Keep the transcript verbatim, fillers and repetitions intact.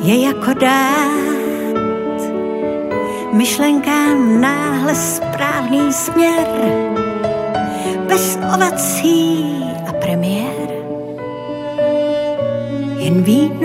je jako dát myšlenkám náhle správný směr, bez ovací a premiér. Jen víno